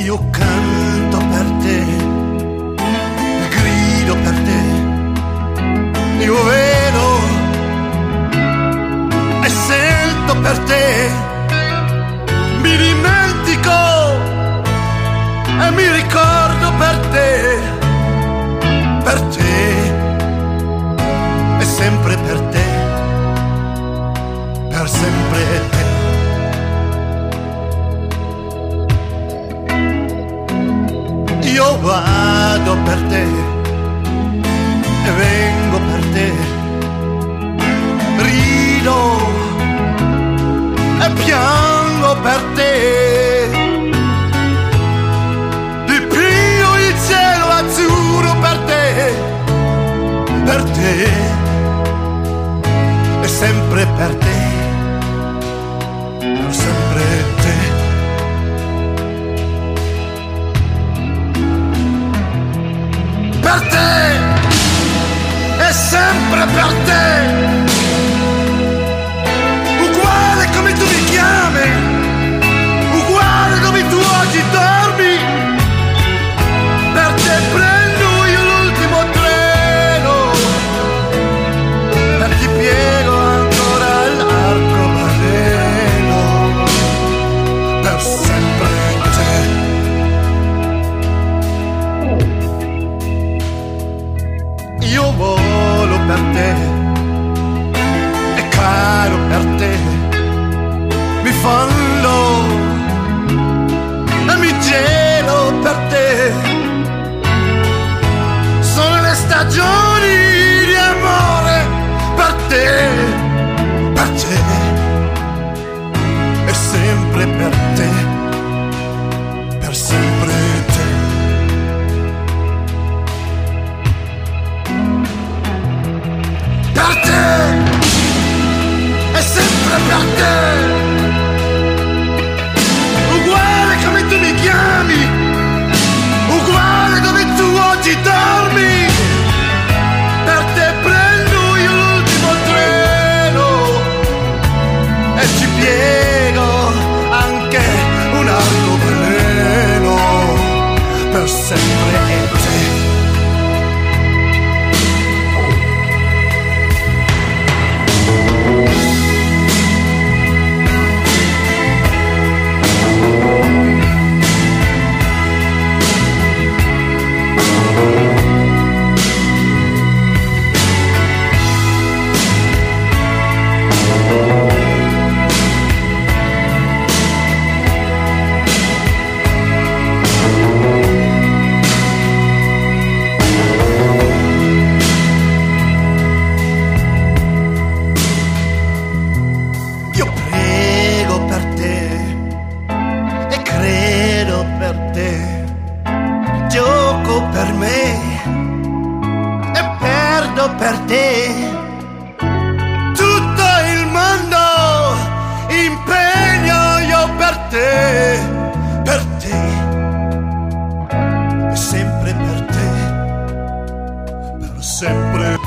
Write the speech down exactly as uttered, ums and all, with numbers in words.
Io canto per te, grido per te, io vedo e sento per te, mi dimentico e mi ricordo per te, per te e sempre per te, per sempre te. Io vado per te e vengo per te, rido e piango per te, dipingo il cielo azzurro per te, per te e sempre per te, per sempre te. Per te e sempre per te, uguale come tu mi chiami, uguale come tu oggi dormi, per te prendo io l'ultimo treno, per ti piego ancora l'arcobaleno, per sempre te. Io volo per te e caro per te, mi fallo e mi gelo per te, sono le stagioni di amore per te, per te e sempre per te, per sempre te. Per te e sempre per te, uguale come tu mi chiami, uguale dove tu oggi dormi, per te prendo io l'ultimo treno e ci piego anche un arcobaleno, per sempre te. Io prego per te e credo per te, gioco per me e perdo per te, tutto il mondo impegno io per te, per te e sempre per te, per sempre.